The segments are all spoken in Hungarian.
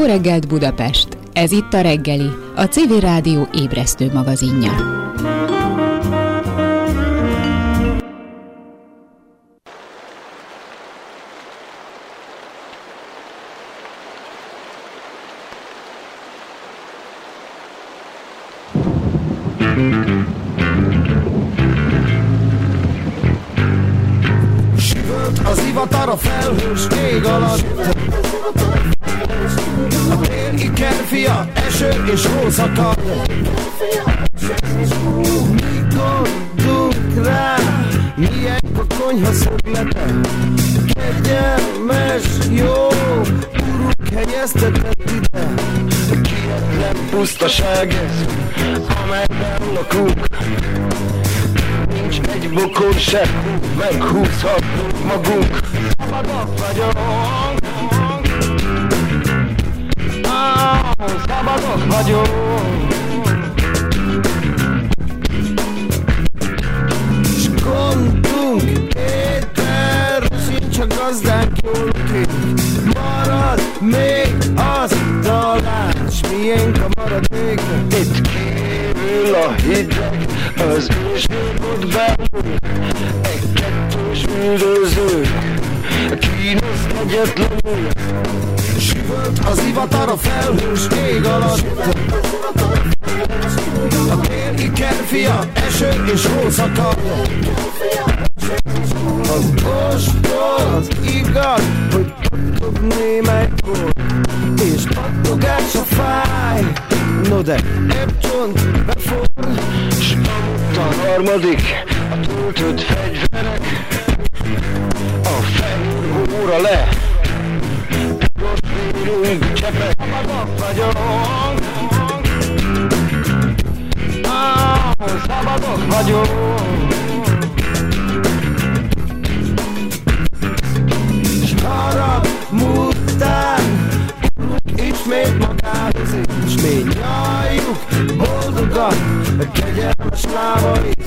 reggelt Budapest! Ez itt a reggeli, a Civil Rádió ébresztő magazinja. Süvölt az ivatar a felhős ég alatt. A tél ikerfia, eső és hó szakad. Mi gondolunk rá, milyen a konyha szöglete. Kegyelmes, jó, uruk helyeztetett ide. Kietlen pusztaság ez, amelyben lakunk. Nincs egy bokor se, meghúzhatunk magunk. Szabadok vagyunk, szabadok vagyunk. S gondunk éter, sincs a gazdánk jól ki. Marad még az talán, s miénk a maradék. Itt kívül a hideg, az ősvégot belül. Egy kettős üldözők, kínoszt egyetlenül. Süvölt az ivatar a felhős ég alatt. A tél ikerfia, eső és hó szakad. Az ostól az igaz, hogy pattog némelykor, és pattogás a fáj. No de ebb csont beforr, s a harmadik, a töltött fegyverek. A fejúra le, piros vérünk csepek. Szabadok vagyunk, szabadok vagyunk. S harag múltán ismét magához, s mi nyaljuk boldogan a kegyelmes lábait.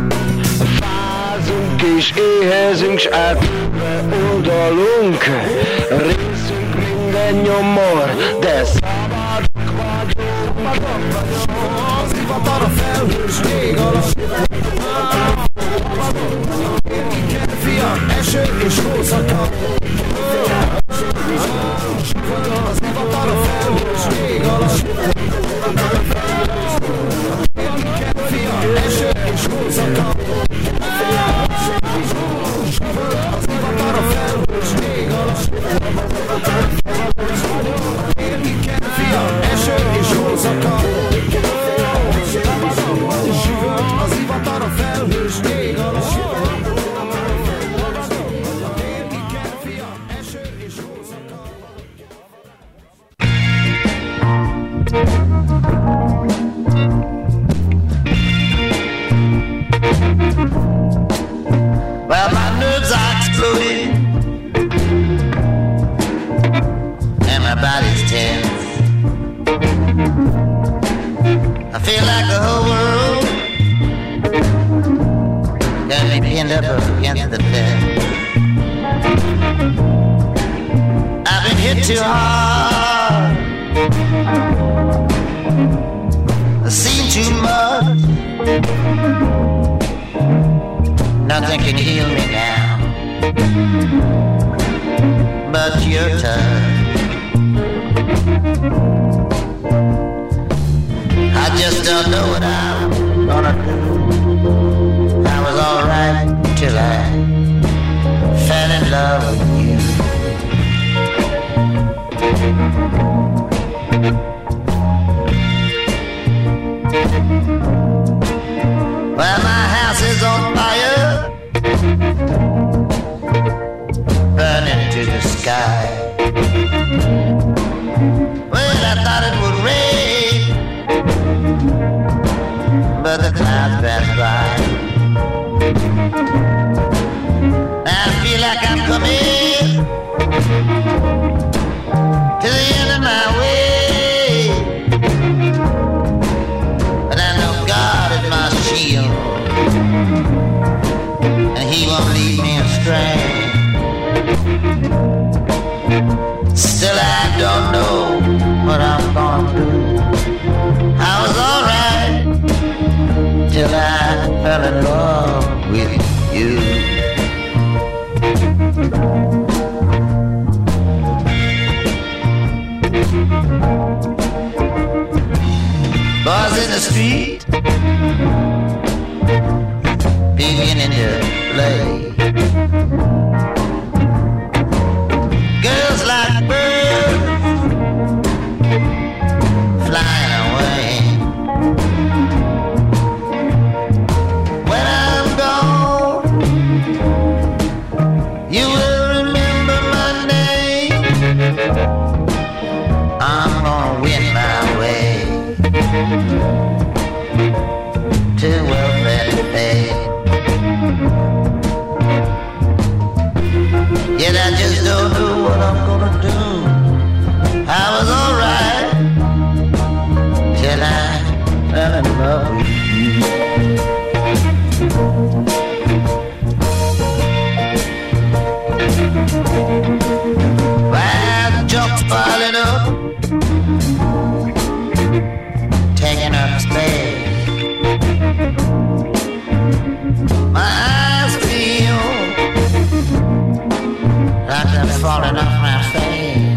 Fázunk és éhezünk, s átve oldalunk. Részünk minden nyomor, de szabadok vagyunk. Az ivatar a felhős ég alatt. Fia, eső és hó szakad. Az ivatar a felhős ég alatt. Fia, eső és hó szakad. Az ivatar a felhős ég alatt. Fia, eső és hó szakad. Az ivatar a felhős ég alatt. Well, my nerves are exploding and my body's tense. I feel like the whole world got me pinned up against the fence. I've been hit too hard, I've seen too much. Nothing can heal me now but your touch. I just don't know what I'm gonna do. I was alright till I fell in love with you. Well, my house is on fire, burning to the sky. Well, I thought it would rain, but the clouds passed by. I feel like I'm coming to the end of my way, but I know God is my shield, and He won't lead me astray. Still I don't know fell in love with you. Boys in the street beginning to play. Girls like birds flying away. When I'm gone, you will remember my name. I'm gonna win my way to welfare state. Yet I just don't know what I'm gonna do. I was alright till I fell in love with you. Wild jumps piling up, taking up space. My eyes feel like they're falling off my face.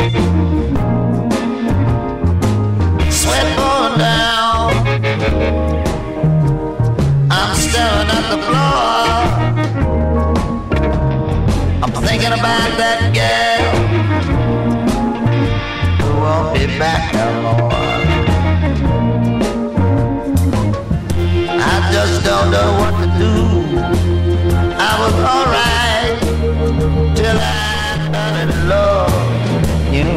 Sweat pouring down, I'm staring at the floor. I'm thinking about that girl who won't be back no more. I just don't know what to do. I was alright till I fell in love with you.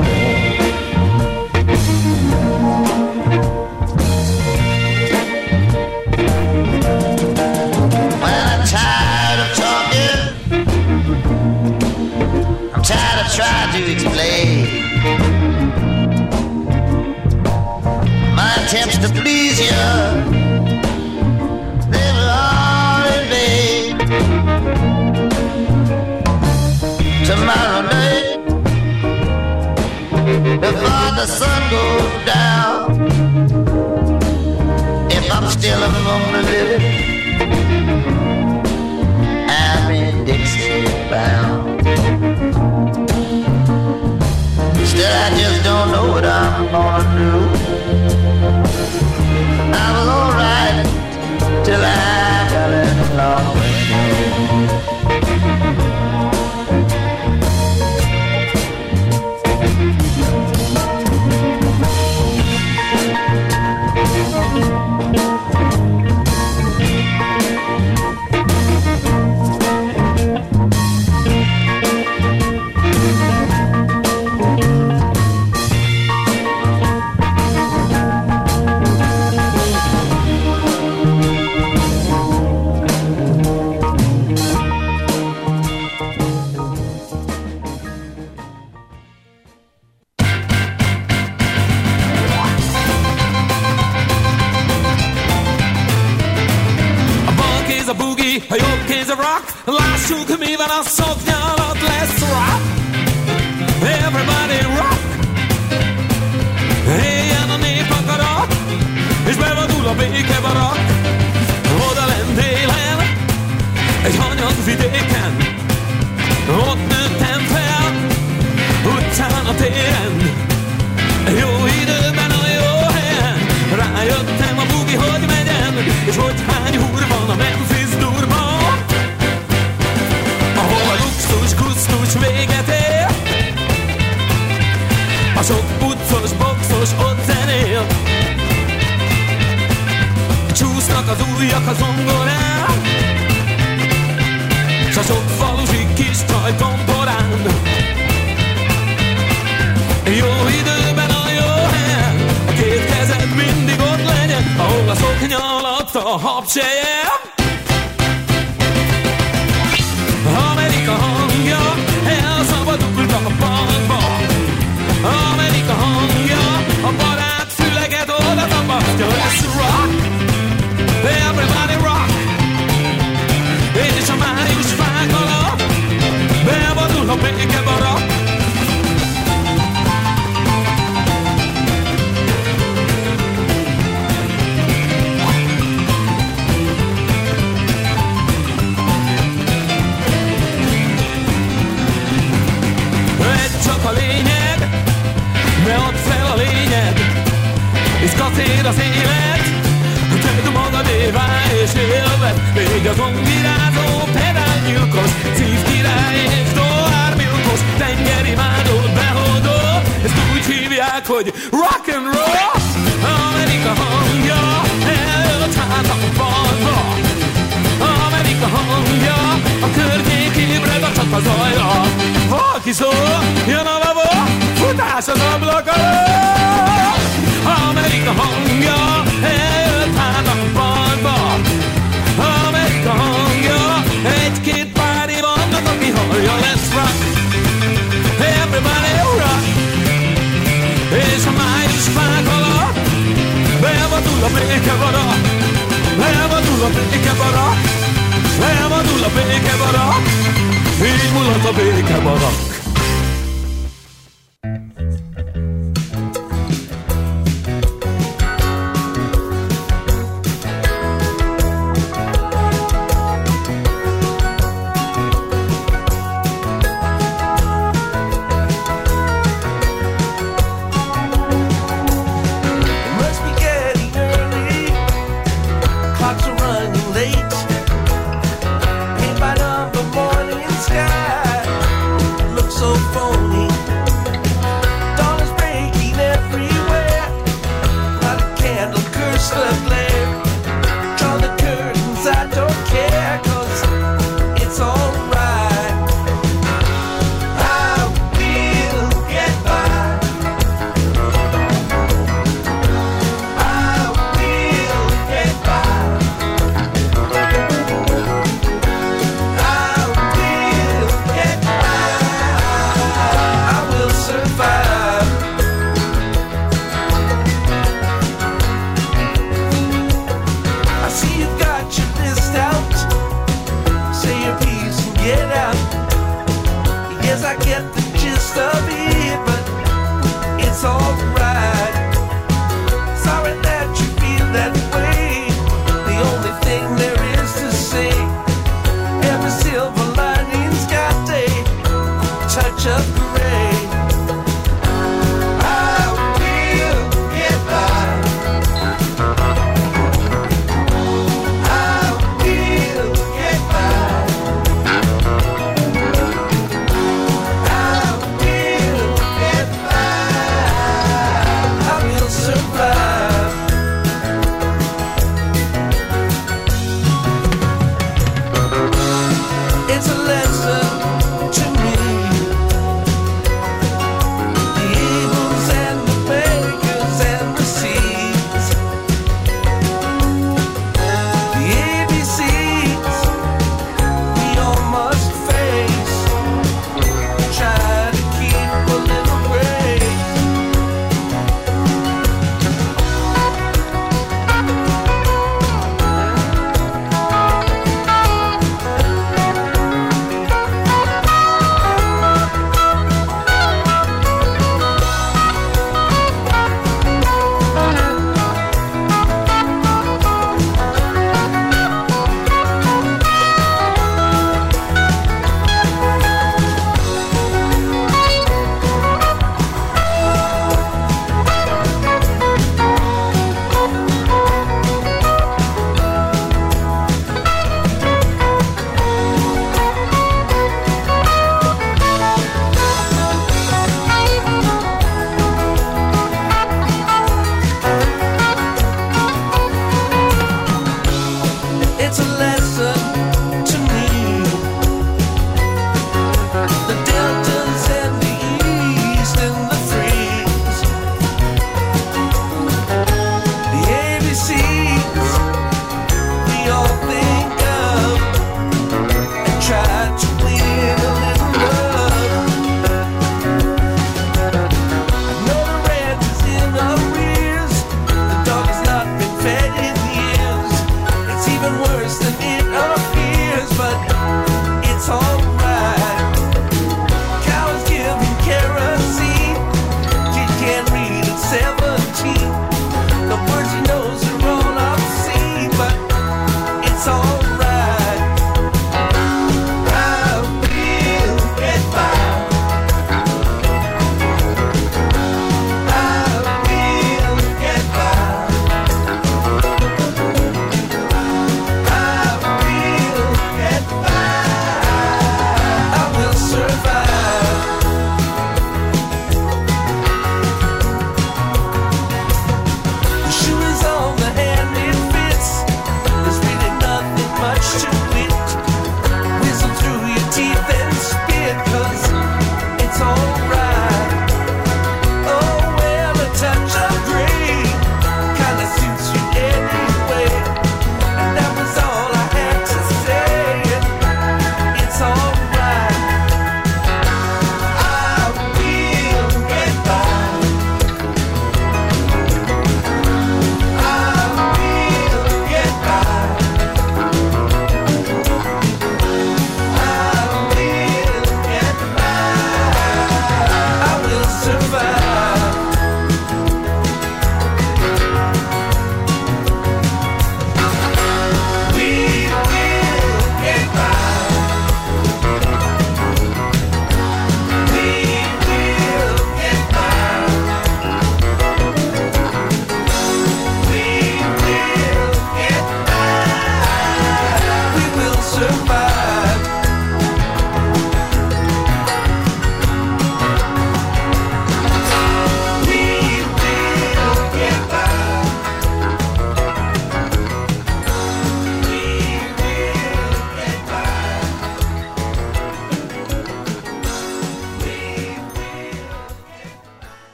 Well, I'm tired of talking. I'm tired of trying to explain my attempts to please you. They were all in vain. Tomorrow night, before the sun goes down, if I'm still among the living, I'm in Dixie bound. Still, I just don't know what I'm gonna do. I was alright till I fell in love with you. A jobb kéz a rock, lássuk mi van a szoknya alatt, lesz rock. Everybody rock. Éljen a nép akarat, és bevadul a békebarak. Oda lent délen, egy hanyag vidéken, ott nőttem fel, utcán a téren. Jó időben a jó helyen, rájöttem a bugi, hogy megyen, és hogy hány húr van a Memphis durban, ahol a luxus kusztus véget ér. A sok puccos, boxos ott zenél, csúsznak az ujjak a zongorán, s a sok falusi kis csaj tomporán. Jó időben a jó helyen, a két kezed mindig ott legyen, ahol a szoknya alatt a habsejem. Amerika hangja, elszabadultak a parkba. Amerika hangja, a barát füleget oda tapasztja. Let's rock, everybody rock. És a május fák alatt bevadul a békebarak. szél az élet, tedd magadévá és élved, légy az ongirázó, pedálnyilkos, szívkirály és dohármilkos, tengerimádót behódó, ezt úgy hívják, hogy rock and roll. Amerika hangja, eljött hát a partba, Amerika hangja, a környék ébred a csata zajra. Valaki szól, jön a labó, futás az ablak alól. Amerika hangja, eljött hát a partba, Amerika hangja, egy-két pári vannak, aki hallja, let's rock, everybody rock. És a május fák alatt bevadul a békebarak, bevadul a békebarak, bevadul a békebarak, így mulat a békebarak. Looks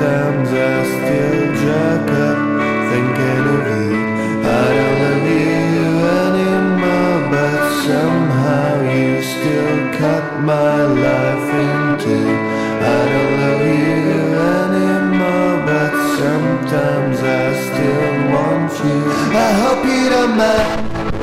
sometimes I still jerk up thinking of you. I don't love you anymore, but somehow you still cut my life in two. I don't love you anymore, but sometimes I still want you. I hope you don't mind.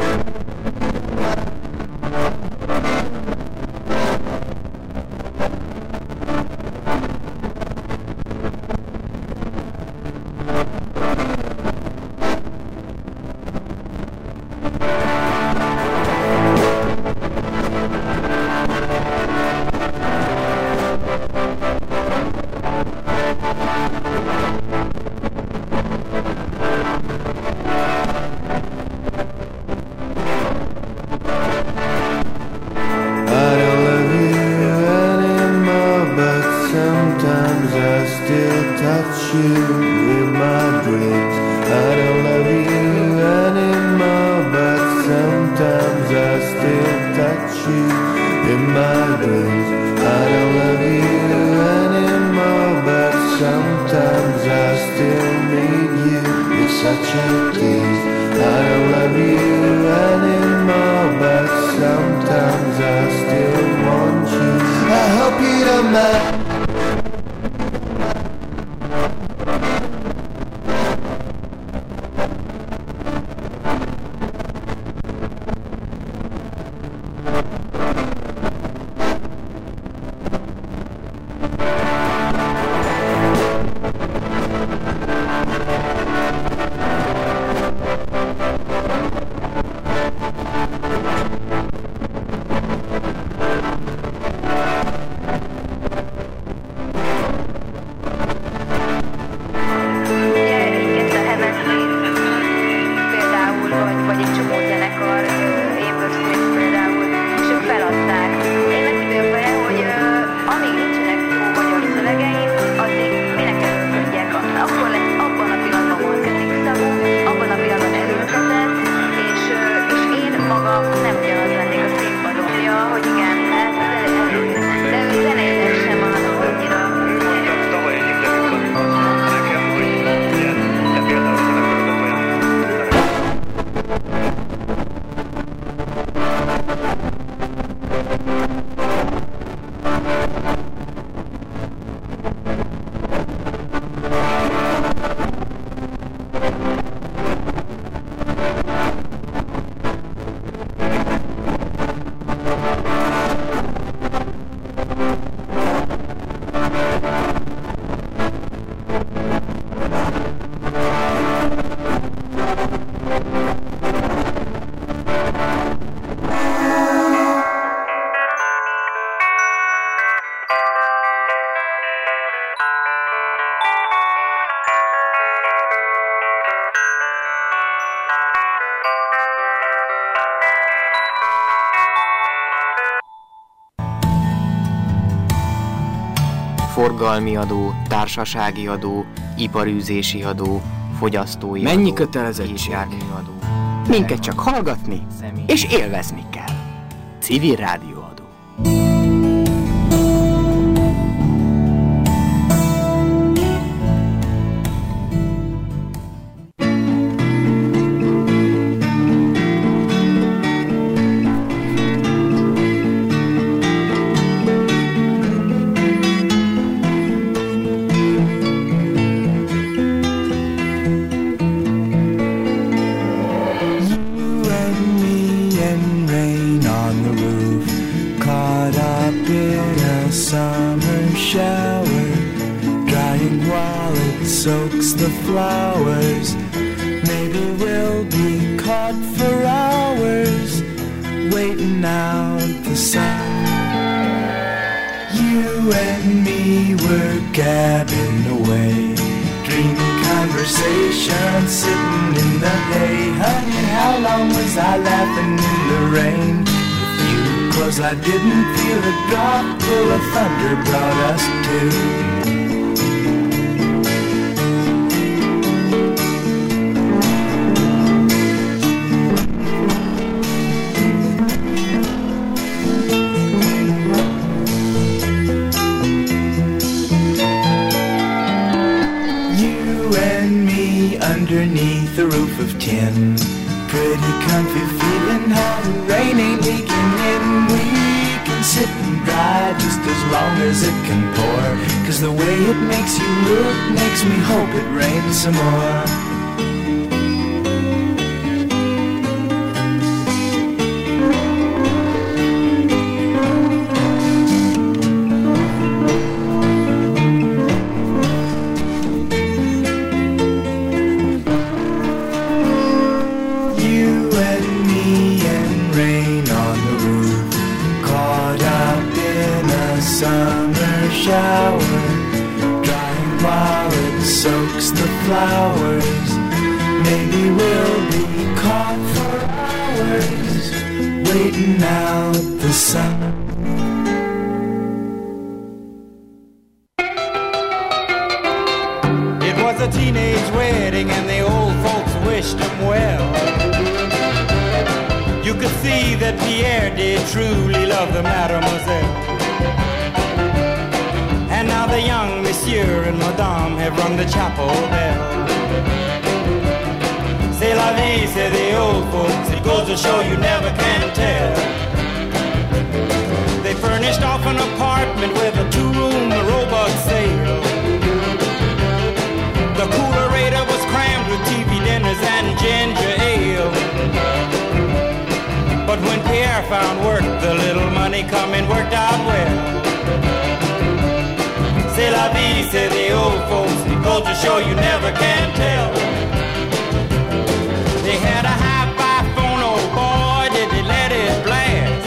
Forgalmi adó, társasági adó, iparűzési adó, fogyasztói adó. Mennyi kötelezettség? Adó. Minket csak hallgatni és élvezni kell. Civil rádióadó. Soaks the flowers. Maybe we'll be caught for hours waiting out the sun. You and me were gabbing away, dreaming conversation, sitting in the hay. Honey, how long was I laughing in the rain with you? 'Cause I didn't feel a drop till the thunder brought us to. as it can pour. 'Cause the way it makes you look makes me hope it rains some more. Flowers, maybe we'll be caught for hours, waiting out the sun. It was a teenage wedding and the old folks wished him well. You could see that Pierre did truly love the mademoiselle. And now the young monsieur and madame have rung the chapel bell. C'est la vie, say the old folks, it goes to show you never can tell. They furnished off an apartment with a two-room robot sale. The coolerator was crammed with TV dinners and ginger ale. But when Pierre found work, the little money coming worked out well. C'est la vie, say the old folks, it goes to show you never can tell. They had a hi-fi phone, oh boy, did they let it blast.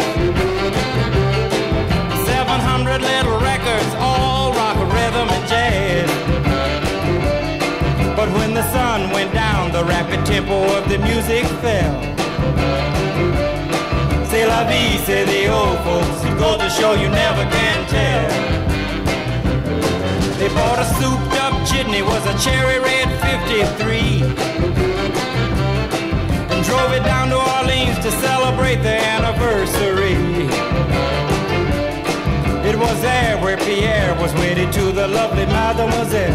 700 little records, all rock, rhythm, and jazz. But when the sun went down, the rapid tempo of the music fell. C'est la vie, say the old folks, it goes to show you never can tell. They bought a souped up jitney, was a cherry red 53, and drove it down to Orleans to celebrate their anniversary. It was there where Pierre was wedded to the lovely mademoiselle.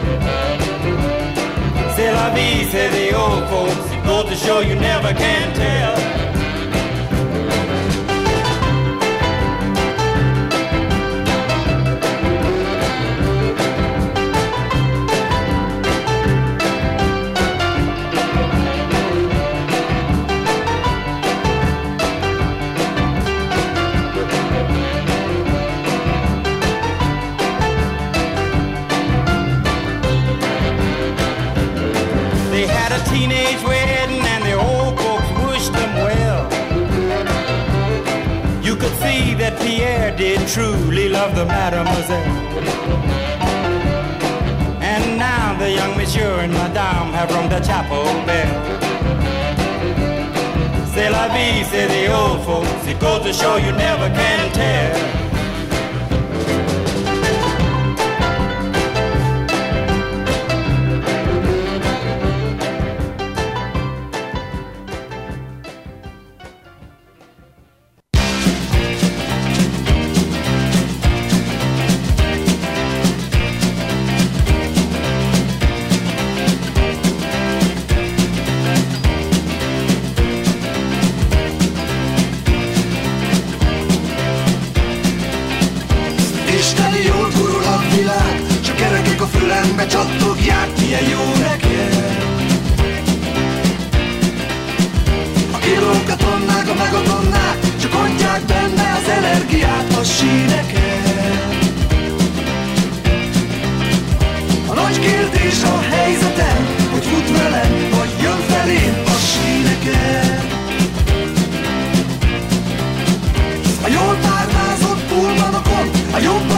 C'est la vie, say the old folks, it goes to show you never can tell. Teenage wedding and the old folks wished them well. You could see that Pierre did truly love the mademoiselle. And now the young monsieur and madame have rung the chapel bell. C'est la vie, say the old folks, it goes to show you never can tell. Csattogják, milyen jó neked. A kilók, a tonnák, a meg a tonnák, csak adják benne az energiát a síneket. A nagy kérdés a